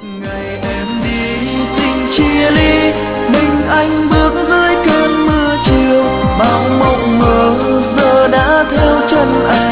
Ngày em đi xin chia ly, mình anh bước dưới cơn mưa chiều, bao mộng mơ giờ đã theo chân anh.